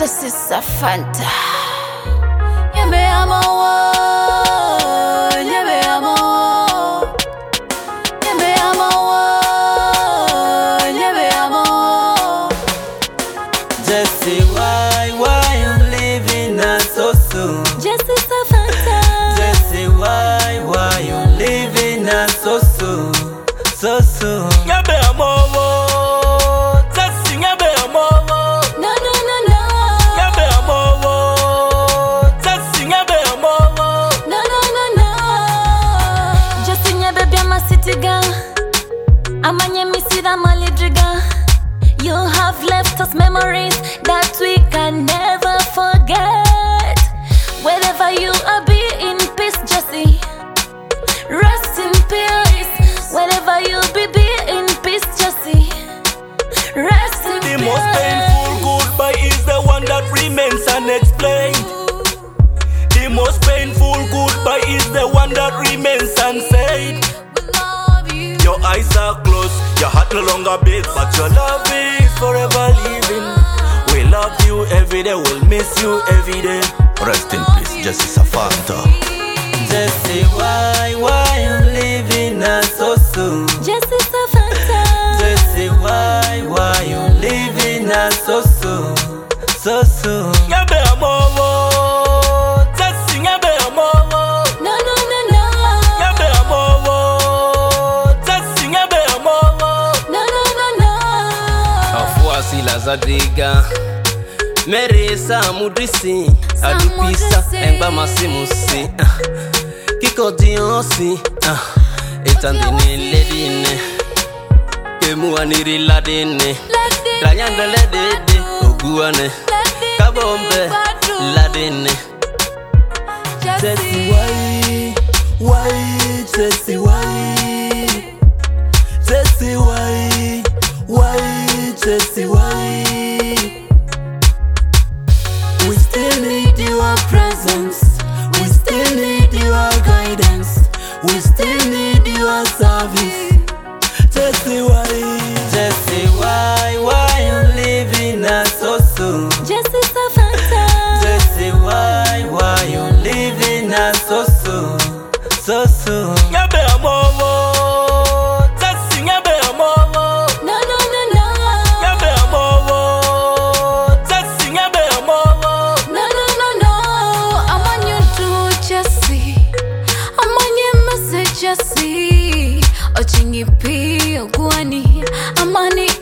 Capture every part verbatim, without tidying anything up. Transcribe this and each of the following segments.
This is a Fanta. Yebe amo, yebe amo, yebe amo, yebe amo. Jessie, why, why you leaving us so soon? Jessie is a Fanta. Jessie, why, why you leaving us so soon? So soon. Yebe amo, Jessie, yebe amo. No, no, no, no. Yebe amo, Jessie, yebe amo. No, no, no, no. Jessie nyebe bia ma city girl. Amanye mi sida malidriga. You have left us memories that we can never forget. Wherever you are, be in peace, Jessie. Rest in peace. Wherever you be, be in peace, Jessie. Rest in The peace. most painful goodbye is the one that remains unexplained. The most painful goodbye is the one that remains unsaid. We love you. Your eyes are closed, your heart no longer beats, but your love is forever living. We love you every day, we'll miss you every day. Rest in peace, Jessie Fanta. Jessie, why, why you leaving us so soon? Jessie is a Fanta. Jessie, why, why you leaving us so soon? So soon. Yebe amo, Jessie, yebe amo. No, no, no, no. Yebe amo, Jessie, yebe amo. No, no, no, no. Afuasi la zadiga Meresa mudrisi Adupisa Emba masimusi Kiko dionsi Etandini ledine Kemu aniri ladine Ranyanda ledede Oguane Kabombe ladine Jessie, why, why, Jessie, why? Jessie, why, why, Jessie, why? We still need your presence. We still need your guidance. We still need your service. Jessie, why? Jessie, why, why you leaving us so soon? Jessie is a Fanta. Jessie, why, why you leaving us so soon? So soon. Yebe amo, Jessie, yebe amo. No, no, no, no. Yebe amo, Jessie, yebe amo. No, no, no, no. I'm on you too, Jessie. I'm on your message, Jessie. Ochingi pi ogwani. I'm on it,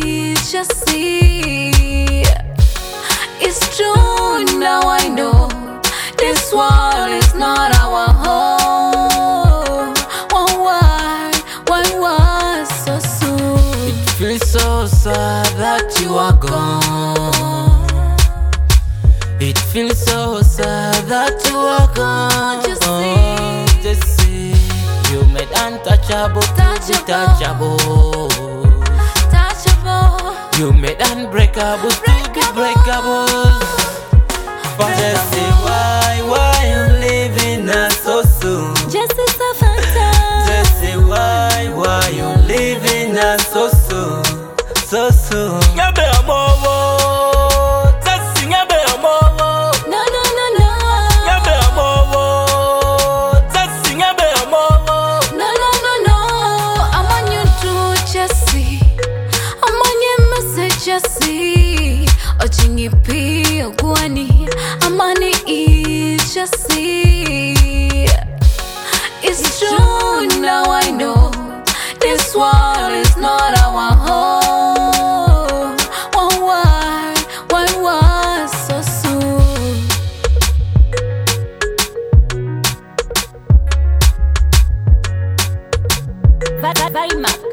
Jessie. It's true, now I know. This world is not our home. One word, one word, so soon. It feels so sad that you are gone. It feels so sad that you are gone. Jessie. Jessie, you made untouchable to be touchable. Touchable. You made unbreakable to be breakable. But Jessie, why, why you leaving us so soon? Jessie is a Fanta. Jessie, why, why you leaving us so soon? So soon. Yebe amo, Jessie, yebe amo. No, no, no, no. Yebe amo, Jessie, yebe amo. No, no, no, no. I'm on you too, Jessie. I'm on your message, Jessie. Ochingi pi ogwani. I'm on it, Jessie. It's true, now I know. This world is not our home. One word, one word, so soon. Vai, vai, vai,